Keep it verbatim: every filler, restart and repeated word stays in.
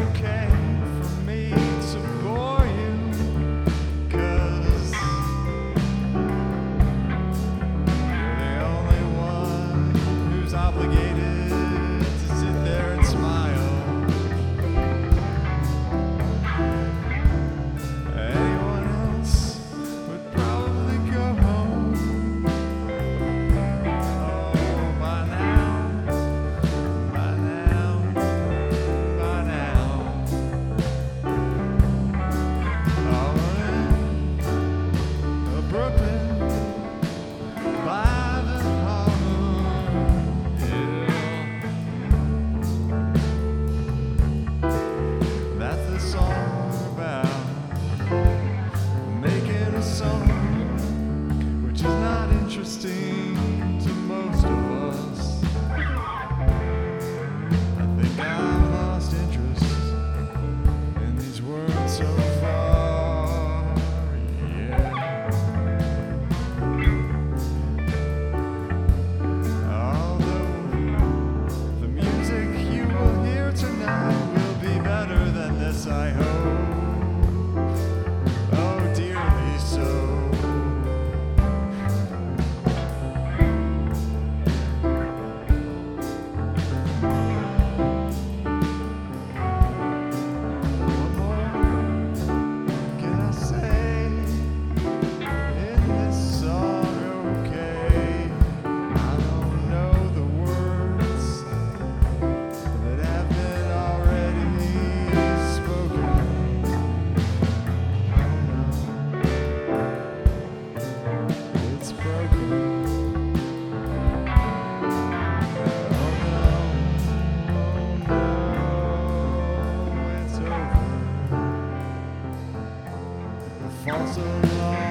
okay for me to bore you, 'cause you're the only one who's obligated to sit there and smile. Anyone else would probably go home. Oh, by now, by now, by now. Oh, in Brooklyn, by the harbor, yeah. That's the song about. Making a song which is not interesting to most of us. I think I've lost interest in these words so far, yeah. Although the music you will hear tonight will be better than this, I hope. Oh, dearly so. What more can I say in this song? Okay, I don't know the words that have been already spoken. It's broken. Oh no, oh no, it's over. The false alarm.